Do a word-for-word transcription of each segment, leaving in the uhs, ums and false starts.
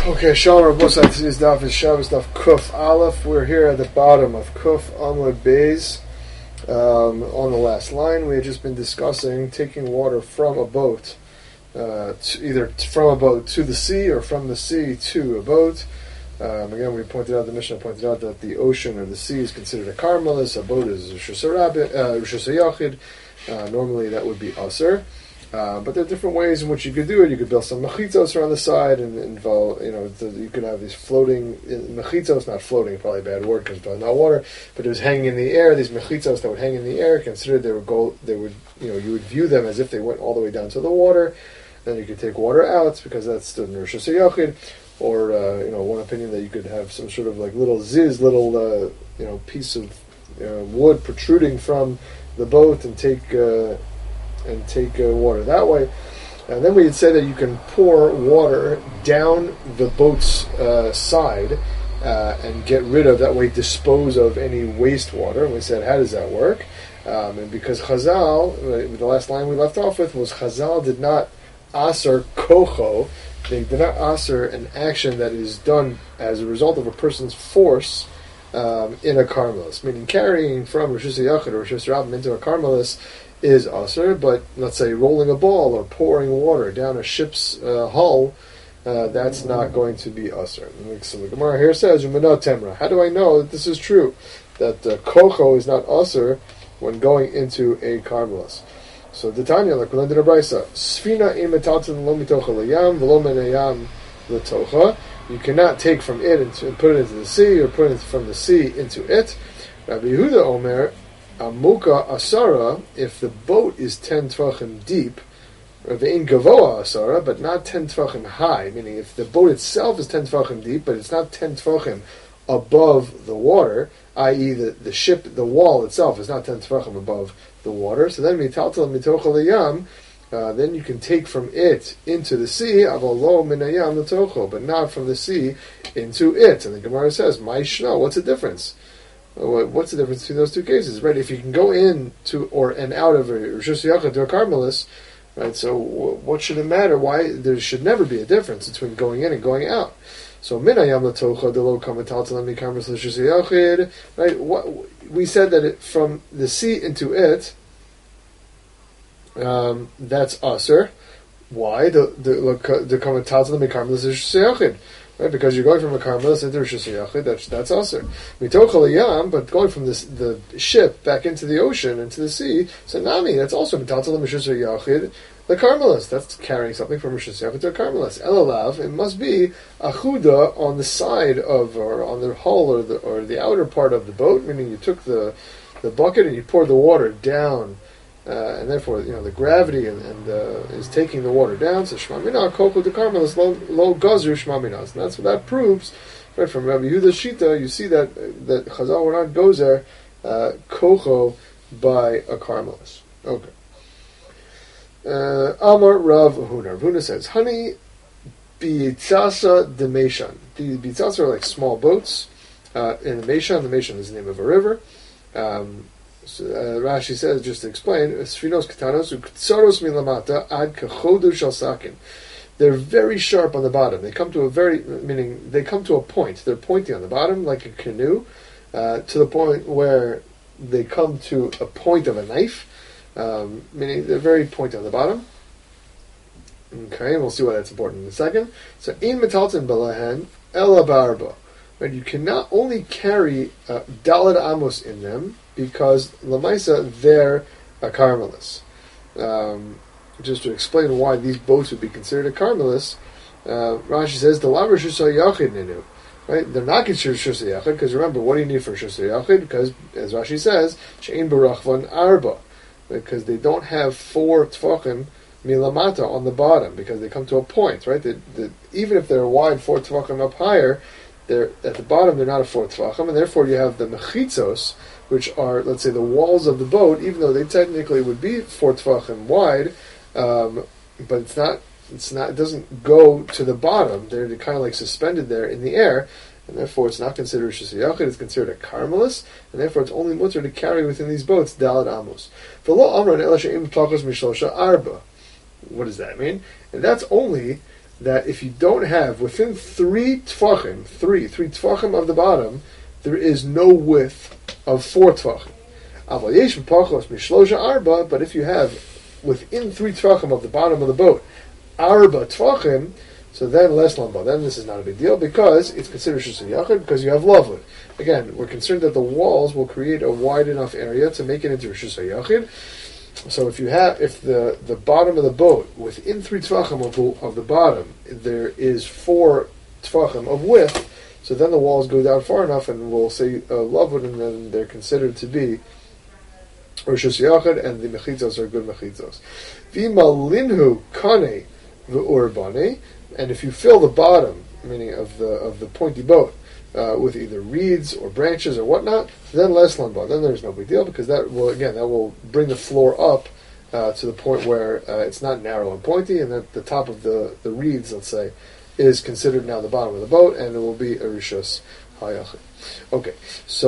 Okay, Shalom Rabosai, today's daf is Shabbos daf Kuf Aleph. We're here at the bottom of Kuf Amud Beis. Um, on the last line, we had just been discussing taking water from a boat, uh, to, either t- from a boat to the sea or from the sea to a boat. Um, again, we pointed out, the Mishnah pointed out that the ocean or the sea is considered a karmelis, a boat is a Rosh Hashanah. Uh, normally that would be Aser. Uh, but there are different ways in which you could do it. You could build some mechitzos around the side and involve, you know, the, you could have these floating mechitzos, not floating, probably a bad word because it's not water, but it was hanging in the air. These mechitzos that would hang in the air, considered they would go, they would, you know, you would view them as if they went all the way down to the water. Then you could take water out because that's the Rosh Hashanah. Or uh, you know, one opinion that you could have some sort of like little ziz, little uh, you know, piece of uh, wood protruding from the boat and take. Uh, and take uh, water that way. And then we had said that you can pour water down the boat's uh, side uh, and get rid of, that way dispose of any wastewater. And we said, how does that work? Um, and because Chazal, uh, the last line we left off with was Chazal did not aser kocho, they did not aser an action that is done as a result of a person's force um, in a karmelis, meaning carrying from Rosh Hashanah or Rosh Hashanah into a karmelis is aser, but let's say rolling a ball or pouring water down a ship's uh, hull, uh, that's not going to be aser. So the Gemara here says, "Umena temra." How do I know that this is true? That uh, kocho is not aser when going into a karmelis. So the Tanya, like we learned in the Brisa, Sfina imetalton lo mitocha layam v'lo menayam letocha. You cannot take from it and put it into the sea, or put it from the sea into it. Rabbi Yehuda Omer, Amuka Asara, if the boat is ten tvachim deep, Ve'in Gavoa Asara, but not ten tvachim high, meaning if the boat itself is ten tvachim deep, but it's not ten tvachim above the water, that is, the, the ship, the wall itself is not ten tvachim above the water, so then Mitaltal Mitocha Leyam, uh, then you can take from it into the sea, Avalo Minayam Latocho, but not from the sea into it. And the Gemara says, Maishna, what's the difference? What's the difference between those two cases, right? If you can go in to or and out of a Rosh Hashanah to a karmelis, right? So what should it matter? Why there should never be a difference between going in and going out? So minayam latocha delo kamatal telemi karmelis Rosh Hashanah, right? What we said that it, from the sea into it, um, that's aser. Why the the the kamatal telemi karmelis Rosh Hashanah? Right, because you're going from a karmelis into Rosh Hashanah, that's that's aser. Mitocha liyam, but going from this, the ship back into the ocean, into the sea, so nami, that's also mitaltal Rosh Hashanah, the karmelis. That's carrying something from Rosh Hashanah to a karmelis. Elalav, it must be achuda on the side of, or on the hull, or the or the outer part of the boat, meaning you took the the bucket and you poured the water down. Uh, and therefore, you know, the gravity and, and uh, is taking the water down. So Shmamina Koko de Karmelis lo lo gazru Shmaminas, and that's what that proves. Right from Rabbi Yehuda's Shita, you see that that Chazal were not gozer uh, kocho by a Karmelis. Okay. Uh, Amar Rav Huna. Rav Huna says, "Honey, bitzasa de Meshan. The bitzasa are like small boats. Uh, in the Meshan, the Meshan is the name of a river." Um, So, uh, Rashi says, just to explain, Sfinos katanos uketsaros milamata ad kachodu shel sakin. They're very sharp on the bottom. They come to a very, meaning they come to a point. They're pointy on the bottom, like a canoe, uh, to the point where they come to a point of a knife, um, meaning they're very pointy on the bottom. Okay, and we'll see why that's important in a second. So, in metalton balahan ela barba. Right, you cannot only carry uh, dalad amos in them, because Lamaisa, they're a karmelis. Um, just to explain why these boats would be considered a karmelis, uh, Rashi says, the laver shusay yachid ninu. Right? They're not considered shusay yachid, because remember, what do you need for shusay yachid? Because, as Rashi says, she'in barachvan arba. Because they don't have four tfachim milamata on the bottom, because they come to a point, right? That, that even if they're wide four tfachim up higher, they're at the bottom, they're not a four tfachim, and therefore you have the mechitzos, which are, let's say, the walls of the boat, even though they technically would be four tefachim wide, um, but it's not, it's not, it doesn't go to the bottom. They're, they're kind of like suspended there in the air, and therefore it's not considered Rosh Hashanah. It's considered a karmelis, and therefore it's only mutter to carry within these boats dalad amos. What does that mean? And that's only that if you don't have within three tfachim, three, three tfachim of the bottom, there is no width of four tfachim. But if you have within three tfachim of the bottom of the boat, arba tfachim, so then less lamba. Then this is not a big deal because it's considered shus yachid because you have lavud. Again, we're concerned that the walls will create a wide enough area to make it into shus yachid. So if you have, if the, the bottom of the boat within three tfachim of the, of the bottom, there is four tfachim of width, so then the walls go down far enough, and we'll say uh, lavud, and then they're considered to be Rishus Yachid, and the mechitzos are good mechitzos. V'malinhu kane v'urbane, and if you fill the bottom, meaning of the of the pointy boat, uh, with either reeds or branches or whatnot, then less lamba. Then there's no big deal because that will again that will bring the floor up uh, to the point where uh, it's not narrow and pointy, and that the top of the, the reeds, let's say, is considered now the bottom of the boat, and it will be a Rishus Hayachid. Okay,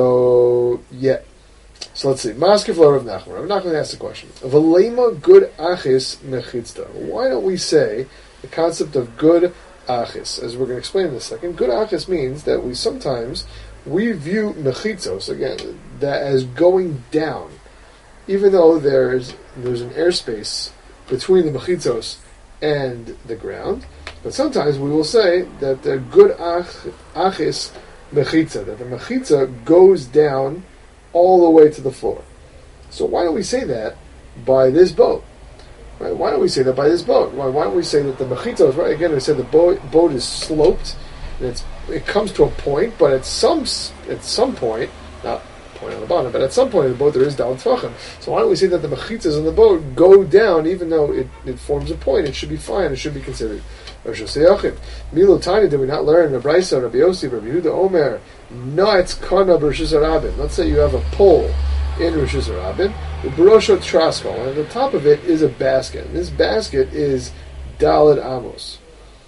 so yeah. So let's see. Maskef Rav Nachman. Rav Nachman asked the question: V'leima good achis mechitzta. Why don't we say the concept of good achis, as we're going to explain in a second? Good achis means that we sometimes we view mechitzos again that as going down, even though there's there's an airspace between the mechitzos and the ground. But sometimes we will say that the good ach, achis mechitza, that the mechitza goes down all the way to the floor. So why don't we say that by this boat? Right? Why don't we say that by this boat? Why, why don't we say that the mechitza is right? Again, we said the boat, boat is sloped, and it's it comes to a point, but at some at some point, not point on the bottom, but at some point in the boat there is down tfachim. So why don't we say that the mechitzas in the boat go down, even though it, it forms a point? It should be fine. It should be considered Rosh Hashanah. Milo Tani, did we not learn in Braisa, Rabbi Yossi, Rabbi Yehuda Omer, not kana Rosh Hashanah? Let's say you have a pole in Rosh Hashanah, the Barosho Trasko, and at the top of it is a basket. And this basket is Daled Amos.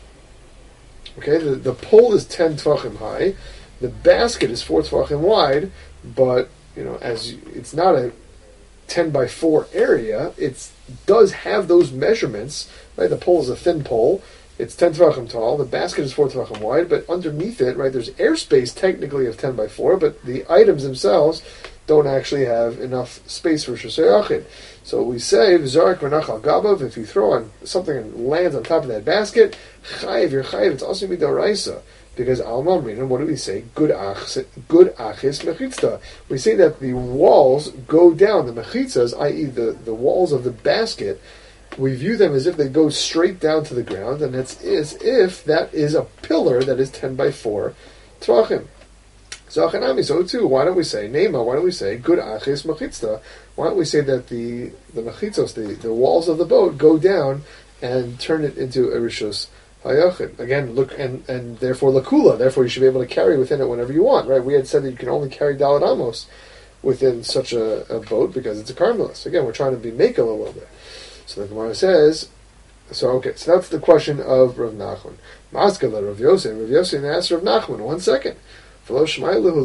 Okay, the, the pole is ten tefachim high, the basket is four tefachim wide, but you know, as you, it's not a ten by four area, it does have those measurements. Right, the pole is a thin pole. It's ten tefachim tall. The basket is four tefachim wide, but underneath it, right, there's airspace technically of ten by four, but the items themselves don't actually have enough space for shusayachid. So we say, V'zarik v'nachal gabav, if you throw on something and lands on top of that basket, chayiv, you're chayiv, it's also midoraisa. Because al mamrin, what do we say? Good achis, good achis mechitzta. We say that the walls go down, the mechitzas, that is the, the walls of the basket, we view them as if they go straight down to the ground, and it's as if that is a pillar that is ten by four tvachim. So achanami, so too, why don't we say, Nema, why don't we say, good achis mechitzta? Why don't we say that the, the mechitzos, the, the walls of the boat, go down and turn it into a rishus hayachid? Again, look, and, and therefore lakula, therefore you should be able to carry within it whenever you want, right? We had said that you can only carry daled amos within such a, a boat because it's a carmelis. Again, we're trying to be makel a little bit. So the Gemara says, so okay, so that's the question of Rav Nachman. Maskala Rav Yosef, Rav Yosef asked Rav Nachman, one second. Did you not hear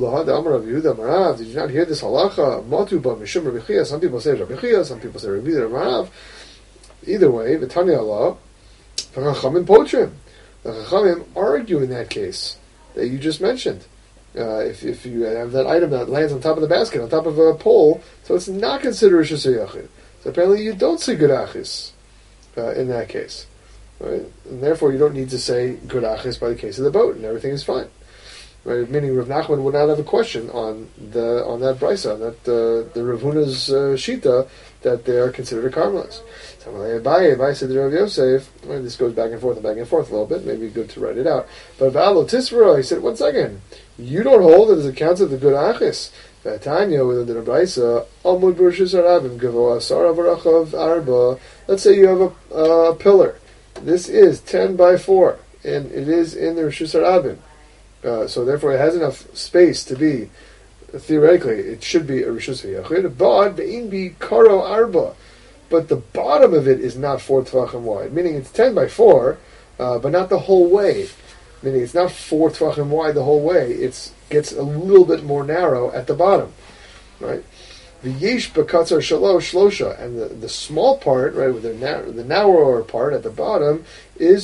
this halacha? Matuba mishum Rabbi Chia. Some people say Rabbi Chia, some people say Rabbi Marav. Either way, v'tani Allah, v'chachamim potrim. The chachamim argue in that case that you just mentioned. Uh, if if you have that item that lands on top of the basket, on top of a pole, so it's not considered Rishus Yachid. So apparently you don't say good achis uh, in that case, right? And therefore you don't need to say good achis by the case of the boat, and everything is fine. Right, meaning Rav Nachman would not have a question on the on that brisa, that uh, the Rav Huna's uh, shita, that they are considered a carmelis. So Abaye, Abaye said to Rav Yosef, well, this goes back and forth and back and forth a little bit, maybe good to write it out. But Valo Tisvara, he said, one second, you don't hold it as accounts of the good achis. Vatanya, within the brisa, Amud Burshus Arabim, Gavoa Sara Varachav Arba. Let's say you have a uh, pillar. This is ten by four, and it is in the Rishus Arabim. Uh, so therefore it has enough space to be, theoretically, it should be a Rishus Yachid, but be'in bi karo arba. But the bottom of it is not four tvachim wide, meaning it's ten by four, uh, but not the whole way. Meaning it's not four tvachim wide the whole way, it gets a little bit more narrow at the bottom. Right? The yesh b'katzar shalosh shlosha, and the, the small part, right, with the, narrow, the narrower part at the bottom, is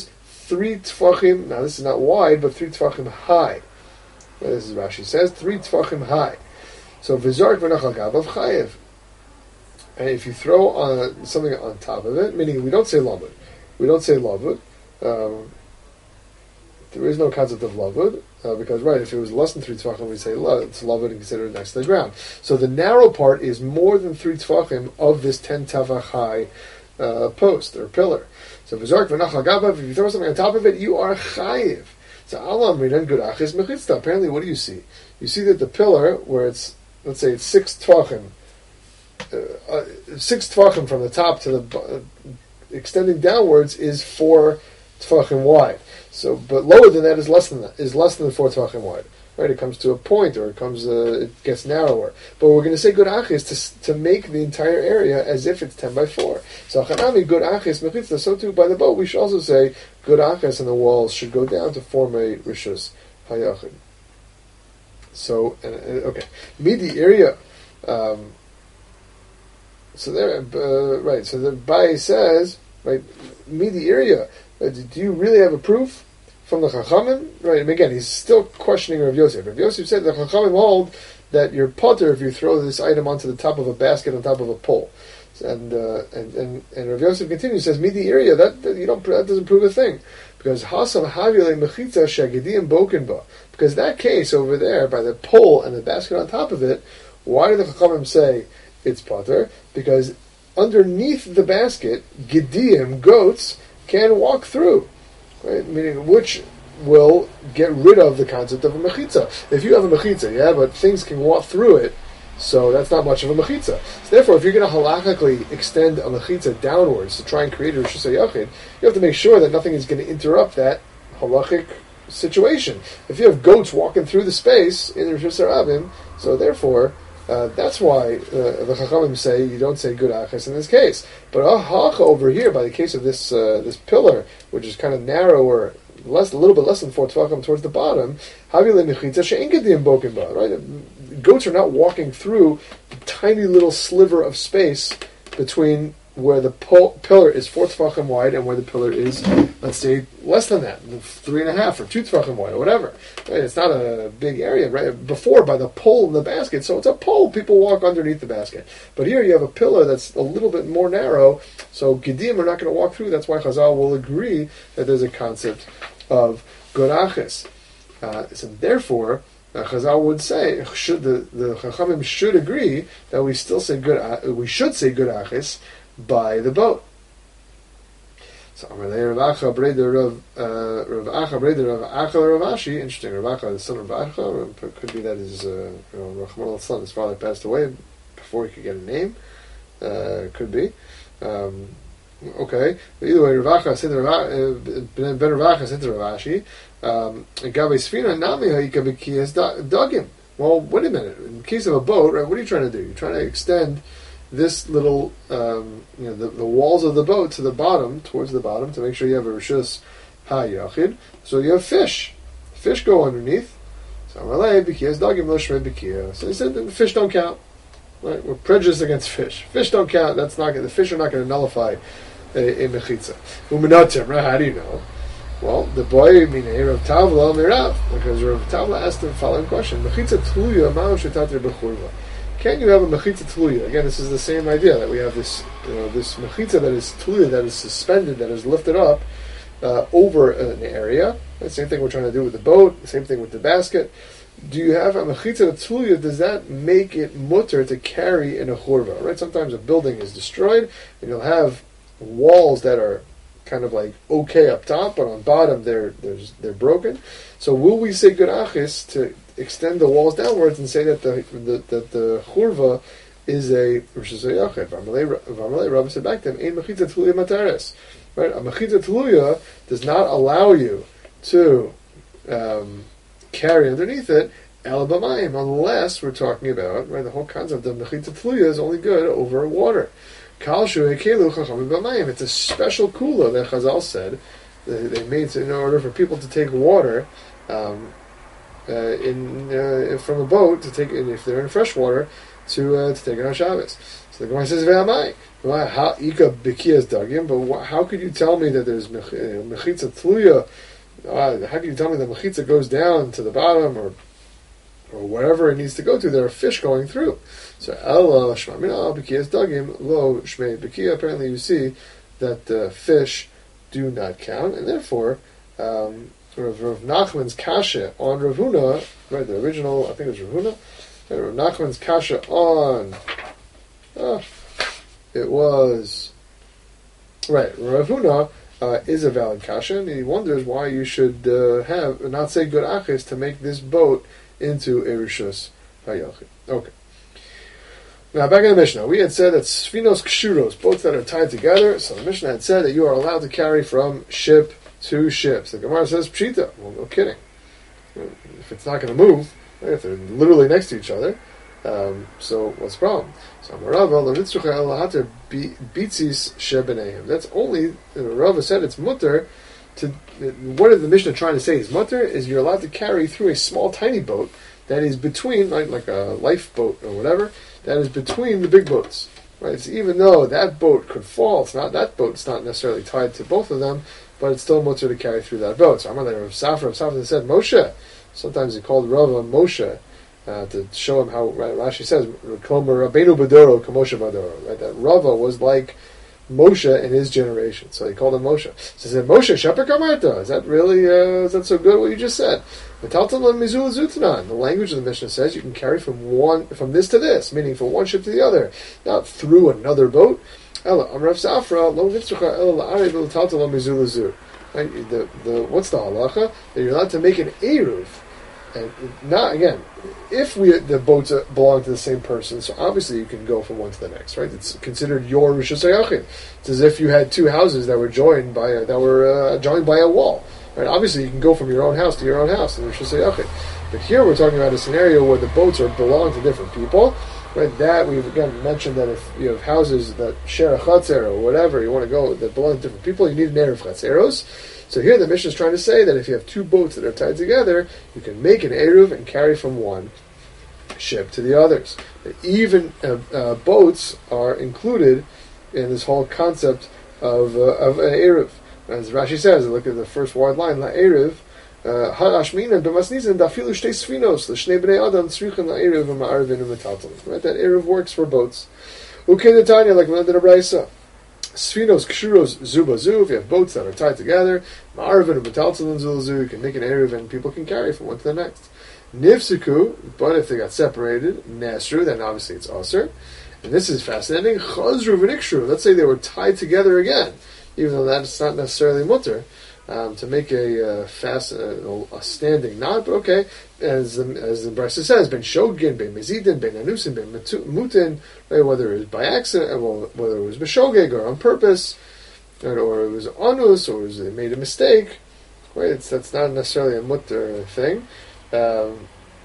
three tfachim. Now this is not wide, but three tfachim high. Well, this is Rashi says three tfachim high. So v'zark v'nachal gabav chayev. And if you throw on something on top of it, meaning we don't say lavud, we don't say lavud. Um, there is no concept of lavud uh, because right, if it was less than three tefachim, we say la, it's lavud and consider it next to the ground. So the narrow part is more than three tefachim of this ten tefach high uh, post or pillar. So v'zark v'nachal gabav. If you throw something on top of it, you are chayiv. So alam ridan gurach is mechitzta. Apparently, what do you see? You see that the pillar where it's, let's say it's six tefachim. Uh, uh, six tefachim from the top to the uh, extending downwards is four tefachim wide. So, but lower than that is less than that is less than the four tefachim wide. Right? It comes to a point, or it comes, uh, it gets narrower. But we're going to say good achis to to make the entire area as if it's ten by four. So chanami good achis mechitzah. So too by the boat we should also say good achis, and the walls should go down to form a rishus hayachid. So uh, okay, midi area. Um, So there, uh, right. So the Bai says, right, me the area. Uh, do you really have a proof from the Chachamim? Right. And again, he's still questioning Rav Yosef. Rav Yosef said the Chachamim hold that you're potter if you throw this item onto the top of a basket on top of a pole. And uh, and and and Rav Yosef continues, says, me the area. That, that you don't that doesn't prove a thing because Hasam Havile Mechitza Shagidim Bokenba. Because that case over there by the pole and the basket on top of it, why do the Chachamim say it's potter? Because underneath the basket, Gideim, goats, can walk through. Right? Meaning, which will get rid of the concept of a mechitza. If you have a mechitza, yeah, but things can walk through it, so that's not much of a mechitza. So therefore, if you're going to halachically extend a mechitza downwards to try and create a rishus hayachid, you have to make sure that nothing is going to interrupt that halachic situation. If you have goats walking through the space in the rishus harabim, so therefore, Uh, that's why uh, the Chachamim say you don't say good achas in this case. But ahacha over here, by the case of this uh, this pillar, which is kind of narrower, less a little bit less than four tefachim towards the bottom, right? Goats are not walking through the tiny little sliver of space between where the pol- pillar is four tefachim wide and where the pillar is, let's say, less than that, three and a half or two tefachim wide or whatever. Right? It's not a big area. Right before by the pole in the basket, so it's a pole. People walk underneath the basket. But here you have a pillar that's a little bit more narrow, so Gedim are not going to walk through. That's why Chazal will agree that there's a concept of godachis. Uh, so therefore, uh, Chazal would say should the the Chachamim should agree that we still say good. Uh, we should say godachis by the boat. So Amalei Rav Acha Breder Rav Rav Acha Breder Rav Acha Rav Ashi. Interesting. Rav Acha, the son of Rav Acha, could be that his uh, you know, Rachman's son, his father passed away before he could get a name. Uh, could be. Um, okay. But either way, Rav Acha said Rav Ben Rav Acha said to Rav Ashi, Gabe Sfina Nami Ha'ika B'Kiyas Dagim. Well, wait a minute. In the case of a boat, right? What are you trying to do? You're trying to extend this little, um, you know, the, the walls of the boat to the bottom, towards the bottom, to make sure you have a rishus hayachid. So you have fish. Fish go underneath. So he said the fish don't count. Right? We're prejudiced against fish. Fish don't count. That's not the fish are not going to nullify a, a mechitza. Umanatim, right? How do you know? Well, the boy minei Rav Tavla mirav, because Rav Tavla asked the following question: Mechitza tluya ma'u shetatri b'churva. Can you have a mechitza tluya? Again, this is the same idea that we have this, you know, this mechitza that is tluya, that is suspended, that is lifted up uh, over an area. The same thing we're trying to do with the boat. The same thing with the basket. Do you have a mechitza tluya? Does that make it mutter to carry in a churva? Right? Sometimes a building is destroyed, and you'll have walls that are kind of like okay up top, but on bottom they're there's, they're broken. So will we say good achis to extend the walls downwards and say that the the, that the churva is a rishus hayachid? V'amalei Rabbi said back to him, ein mechitza tluya materes. Right? A mechitza tluya does not allow you to um, carry underneath it el b'mayim, unless we're talking about, right, the whole concept of mechitza tluya is only good over water. It's a special kula that Chazal said they, they made in order for people to take water um, uh, in uh, from a boat to take, and if they're in fresh water, to uh, to take it on Shabbos. So the Gemara says, "Ve'amai, how ika b'kiyas dagim?" But how could you tell me that there's mechitza tluya? Uh, how can you tell me that mechitza goes down to the bottom or or wherever it needs to go to? There are fish going through. So ella shmamina b'kiyas dagim lo shmei b'kiya. Apparently, you see that uh, fish do not count, and therefore. Um, Rav, Rav Nachman's kasha on Rav Huna, right? The original, I think it was Rav Huna. Right, Rav Nachman's kasha on. Oh, it was right. Rav Huna uh, is a valid kasha, and he wonders why you should uh, have not say good achis to make this boat into a rishus hayachid. Okay. Now back in the Mishnah, we had said that sfinos kshuros, boats that are tied together. So the Mishnah had said that you are allowed to carry from ship. Two ships. The Gemara says pshita. Well, no kidding. If it's not going to move, right, if they're literally next to each other, um, so what's the problem? So Rava bitzis shebenehim. That's only Rava said it's mutter. To what is the Mishnah trying to say? Is mutter is you're allowed to carry through a small, tiny boat that is between, right, like a lifeboat or whatever, that is between the big boats. Right. So even though that boat could fall, it's not that boat's not necessarily tied to both of them. But it's still mutter to carry through that boat. So I'm on there. Rav Safra, Rav Safra said Moshe. Sometimes he called Rava Moshe uh, to show him how. Right, Rashi says Rabbeinu Badoro Kamoshe Badoro. Right, that Rava was like Moshe in his generation. So he called him Moshe. So he said Moshe Sheper Kamarta. Is that really? Uh, is that so good? What you just said? The language of the Mishnah says you can carry from one from this to this, meaning from one ship to the other, not through another boat. Ella, Rav Safra, lo nitzrucha ella la'arev l'talta lo mizulazu. The the what's the halacha that you're allowed to make an eruv, and not again if we the boats belong to the same person. So obviously you can go from one to the next, right? It's considered your rishus hayachid. It's as if you had two houses that were joined by a, that were uh, joined by a wall, right? Obviously you can go from your own house to your own house in rishus hayachid. But here we're talking about a scenario where the boats are belong to different people. Right, that we've again mentioned that if you have houses that share a chatzer or whatever, you want to go that belong to different people, you need an eruv chatzeros. So here the Mishnah is trying to say that if you have two boats that are tied together, you can make an eruv and carry from one ship to the others. Even uh, uh, boats are included in this whole concept of uh, of an eruv. As Rashi says, look at the first word line, la eruv. Right, that eruv works for boats. Okay, the Tanya, like we learned in a brayso. Sfinos kshuros zubazu. If you have boats that are tied together, ma'arvin and metaltalin zulazu, you can make an eruv and people can carry from one to the next. Nifsiku, but if they got separated, nasru, then obviously it's aser. And this is fascinating. Chazru v'nikshru. Let's say they were tied together again, even though that's not necessarily mutter. Um, to make a uh, fast, uh, a standing knot, but okay, as the, as the Brisa says, ben shogin, ben mezidin, ben anusin, ben mutin, right, whether it was by accident, well, whether it was b'shogeg or on purpose, right, or it was anus, or it was, they made a mistake, right? It's, that's not necessarily a mutter thing, um,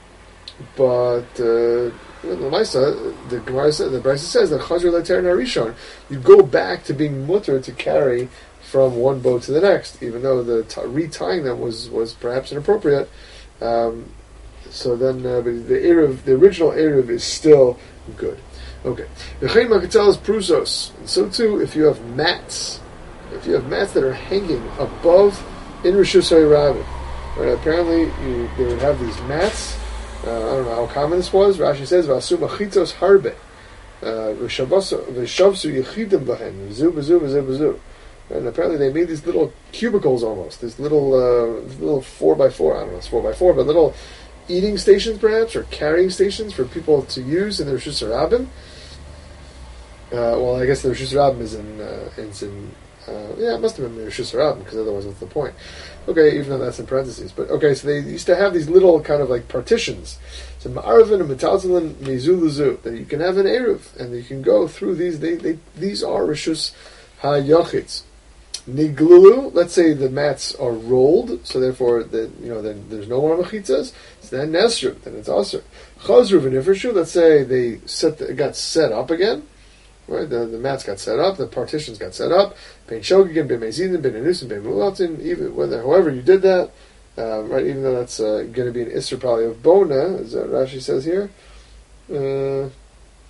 but uh, the Maisa, the Gemara, the Brisa says that chazir leter narishon, you go back to being mutter to carry from one boat to the next, even though the t- retying them was, was perhaps inappropriate. Um, so then, uh, but the eruv, the original eruv is still good. Okay. V'chein makatzelas prusos. And so too, if you have mats, if you have mats that are hanging above in rishus hayirabim, right? Apparently, you, they would have these mats. Uh, I don't know how common this was. Rashi says, "V'asu machitos harbe, v'shavsu yechidim b'hen, v'zu v'zu v'zu v'zu." And apparently they made these little cubicles almost, these little uh, little four by four, I don't know if it's four by four, but little eating stations perhaps, or carrying stations for people to use in their Rishus Harabim. Uh, well, I guess the Rishus Harabim is in, uh, is in uh, yeah, it must have been the Rishus Harabim, because otherwise what's the point? Okay, even though that's in parentheses. But okay, so they used to have these little kind of like partitions. So Ma'arvin and Metalzalin Mezuluzu, that you can have an Eruv, and you can go through these, they, they these are Rishus HaYachitz. Niglulu, let's say the mats are rolled, so therefore the, you know then there's no more mechitzas. So then nesru, then it's aser. Chazru v'nifreshu, let's say they set the, got set up again, right? The, the mats got set up, the partitions got set up. Ben shogigin, ben mezidin, ben anusin, ben mulatin. Even whether, however you did that, uh, right? Even though that's uh, going to be an isser probably of bona, as uh, Rashi says here. Uh,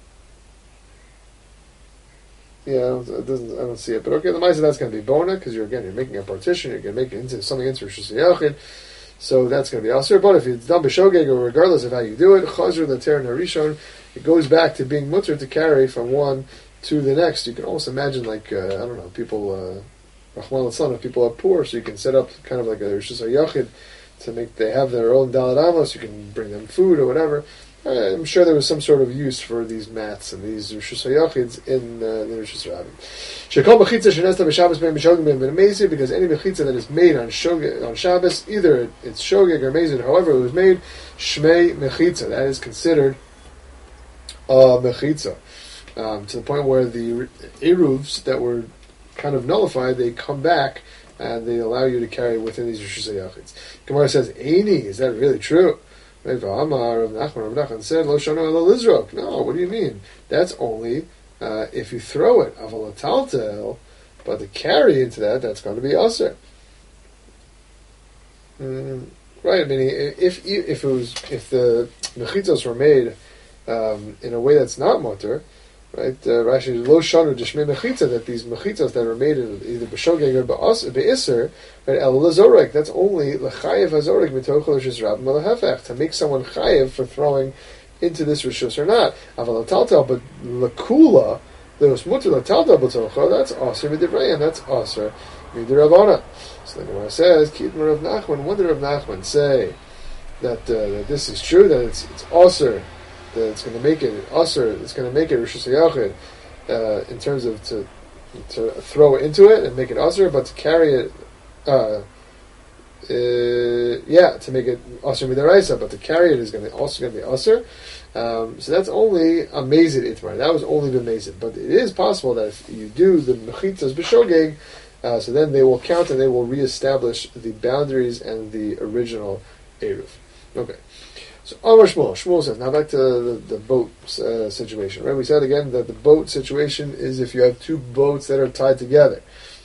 Yeah, it doesn't. I don't see it. But okay, the Maisa, that's going to be bona because you're again you're making a partition. You're going to make it into something into Rosh Hashanah. So that's going to be Aser. But if it's done b'shogeg, or regardless of how you do it, Chazur l'ter narishon, it goes back to being mutter to carry from one to the next. You can almost imagine like uh, I don't know, people. Uh, Rahman al if people are poor, so you can set up kind of like a Rosh Hashanah to make they have their own Daled Amos. You can bring them food or whatever. I'm sure there was some sort of use for these mats and these Rosh Hashanah in uh, the Rosh Hashanah. Shekol mechitza shenesta b'Shabbos ben b'shogeg ben b'mezid, because any mechitza that is made on shogeg, on Shabbos, either it's shogeg or mezid, however it was made, shmei mechitza, that is considered a mechitza, um, to the point where the eruvs that were kind of nullified, they come back and they allow you to carry within these Rosh Hashanah. Gemara says, "Eini, is that really true?" Rav Nachman said, "Lo shano ela lizrok." No, what do you mean? That's only uh, if you throw it. Aval ataltel, but to carry into that, that's going to be aser. Mm, right? I mean, if if it was if the mechitzos were made um, in a way that's not mutter, right? Uh, Rashi lo shanu deshmei mechitza, that these mechitzos that are made in either b'shogeg or b'aser, right? El lazorek, that's only lechayev hazorek mitoch l'shus rab melahefech, to make someone chayev for throwing into this rishus or not. Aval taltal, but lekula, those mutter taltal b'tocha, that's aser midivrayim, that's aser midiravana. So the Gemara says, Kitman Rav Nachman, what did Rav Nachman say that uh, that this is true, that it's it's aser, that it's going to make it aser, it's going to make it Rosh Hashanah uh, in terms of to to throw into it and make it aser, but to carry it, uh, uh, yeah, to make it aser midaraisa, but to carry it is going to also going to be aser. Um, so that's only a mezid itmar. That was only the mezid, but it is possible that if you do the mechitzas b'shogeg, uh, so then they will count and they will reestablish the boundaries and the original eruv. Okay. So Amar Shmuel, Shmuel says, now back to the, the boat uh, situation, right? We said again that the boat situation is if you have two boats that are tied together.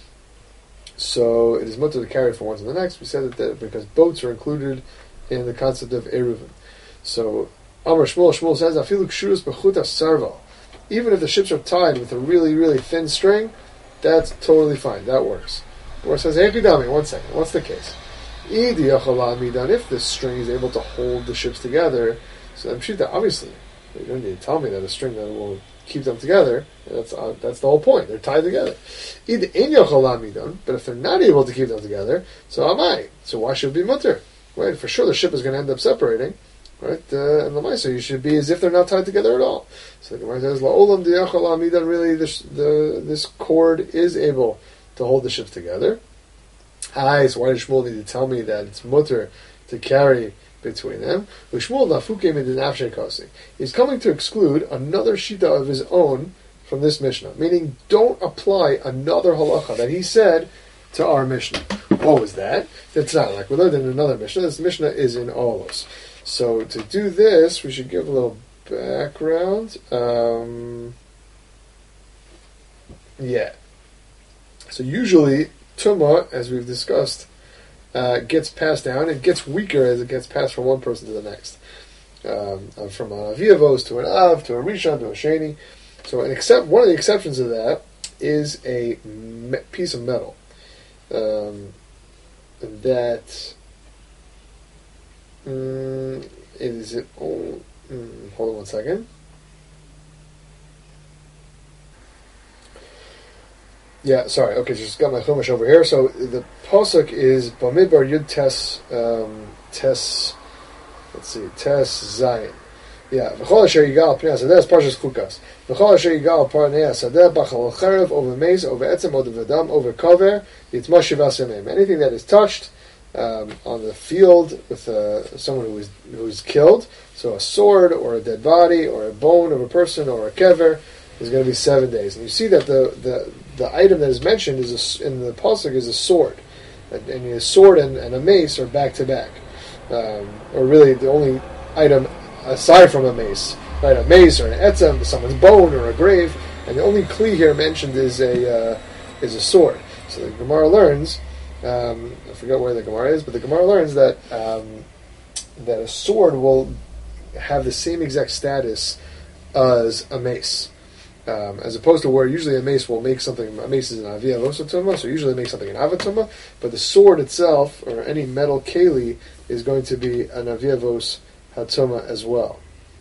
So it is mutter to carry from one to the next. We said that, that because boats are included in the concept of eruvin. So Amar Shmuel, Shmuel says, Afilu kshurus b'chuta sarva. Even if the ships are tied with a really, really thin string, that's totally fine. That works. Or says, hey, Kidami, one second. What's the case? If this string is able to hold the ships together, so I'm sure that obviously you don't need to tell me that a string that will keep them together. That's uh, that's the whole point. They're tied together. But if they're not able to keep them together, so am I. So why should it be mutter? Right? For sure, the ship is going to end up separating. Right? Uh, and the so you should be as if they're not tied together at all. So the Gemara says, "La'olam diachal amidan." Really, this the this cord is able to hold the ships together. Hi, so why did Shmuel need to tell me that it's mutter to carry between them? He's coming to exclude another shita of his own from this Mishnah, meaning don't apply another halacha that he said to our Mishnah. What was that? That's not like we learned in another Mishnah. This Mishnah is in Olos. So to do this, we should give a little background. Um, yeah. So usually Tumah, as we've discussed, uh, gets passed down. It gets weaker as it gets passed from one person to the next. Um, uh, from an Aviavos to an Av, to a Rishon, to a Sheni. So an except, one of the exceptions of that is a me- piece of metal. Um, that um, is it oh, um, hold on one second. Yeah, sorry. Okay, just got my chumash over here. So the pasuk is Bamidbar Yud Tes um, Tes. Let's see, Tes Zayin. Yeah, v'chol asher yigal pnei hasadeh is Parshas Chukas. V'chol asher yigal pnei hasadeh b'chal cherev over meiz over etzem over v'dam over kaver yitzma shiva semim. Anything that is touched um, on the field with uh, someone who is who is killed, so a sword or a dead body or a bone of a person or a kever, is going to be seven days. And you see that the the The item that is mentioned is a, in the pasuk is a sword, and, and a sword and, and a mace are back to back, um, or really the only item aside from a mace, right? A mace or an etzem, someone's bone or a grave, and the only kli here mentioned is a uh, is a sword. So the Gemara learns, um, I forget where the Gemara is, but the Gemara learns that um, that a sword will have the same exact status as a mace. Um, as opposed to where usually a mace will make something, a mace is an aviyavos hatuma, so usually it makes something an avatuma, but the sword itself, or any metal keli, is going to be an aviyavos hatuma as well.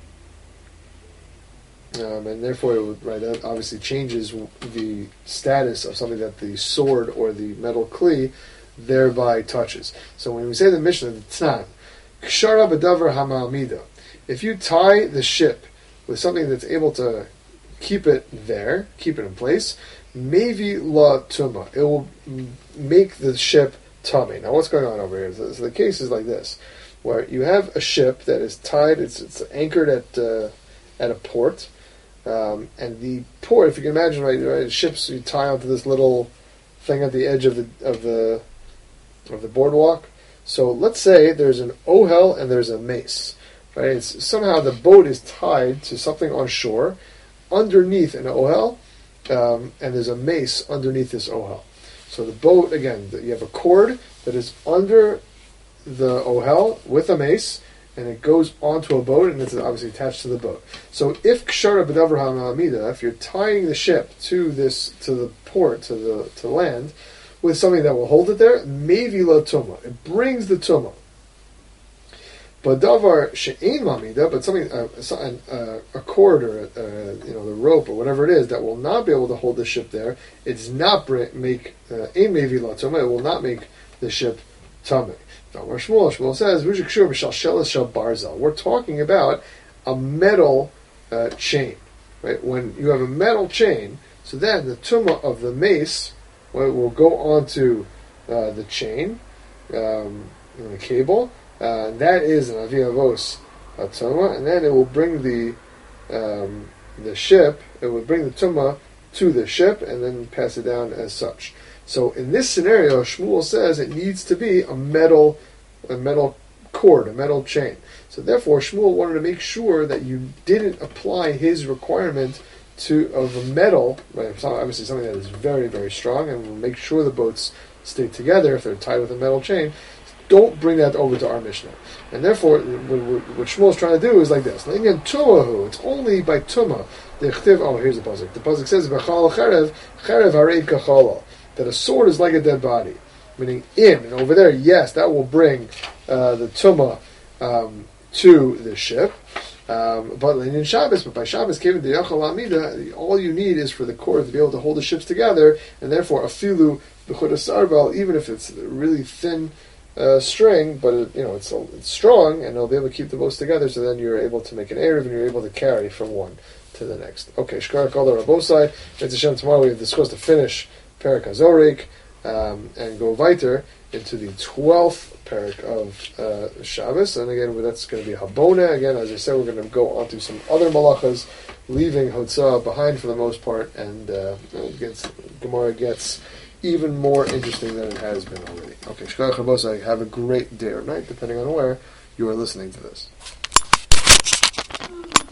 Um, and therefore, it would, right, that obviously changes the status of something that the sword or the metal kli thereby touches. So when we say the Mishnah, the Tnan, kshara b'davar hama'amida, if you tie the ship with something that's able to keep it there, keep it in place, mevi la tuma, it will make the ship tummy. Now what's going on over here? So, so the case is like this, where you have a ship that is tied, it's, it's anchored at uh, at a port, um, and the port, if you can imagine, right, right, ships you tie onto this little thing at the edge of the of the of the boardwalk. So let's say there's an ohel and there's a mace, right? It's, somehow the boat is tied to something on shore underneath an ohel, um, and there's a mace underneath this ohel. So the boat, again, you have a cord that is under the ohel with a mace, and it goes onto a boat, and it's obviously attached to the boat. So if kshara b'davar ha'amida, if you're tying the ship to this, to the port, to the to land, with something that will hold it there, mevi la tuma, it brings the tuma. But davar she'ein mamida, but something, uh, uh, a cord or uh, you know the rope or whatever it is that will not be able to hold the ship there, it does not bring, make ein mevi la tuma. It will not make the ship tummy. Now, where Shmuel, Shmuel says, we're talking about a metal uh, chain, right? When you have a metal chain, so then the tumah of the mace well, will go onto uh, the chain, um, the cable. Uh, and that is an aviyavos tumah, and then it will bring the um, the ship. It will bring the tumah to the ship, and then pass it down as such. So in this scenario, Shmuel says it needs to be a metal, a metal cord, a metal chain. So therefore, Shmuel wanted to make sure that you didn't apply his requirement to of a metal, right? Obviously something that is very, very strong, and will make sure the boats stay together if they're tied with a metal chain. Don't bring that over to our Mishnah. And therefore, what Shmuel is trying to do is like this. It's only by Tumah. Oh, here's the pasuk. The pasuk says, "B'chal cherev, cherev harei kachalal," that a sword is like a dead body. Meaning in, and over there, yes, that will bring uh, the Tumah um, to the ship. Um, but in Shabbos, but by Shabbos, given the Yachal Amida, all you need is for the cord to be able to hold the ships together, and therefore, afilu b'chud asarval, even if it's a really thin uh, string, but it, you know it's it's strong, and it'll be able to keep the boats together. So then you're able to make an erev, and you're able to carry from one to the next. Okay, Shkar called our Rabosai. It's Hashem. Tomorrow we are supposed to finish Perek HaZorik um, and go weiter into the twelfth parak of uh, Shabbos, and again that's going to be Habona. Again, as I said, we're going to go on to some other malachas, leaving Hotzah behind for the most part, and uh, gets, Gemara gets even more interesting than it has been already. Okay, Shkar Chabosai, have a great day or night, depending on where you are listening to this.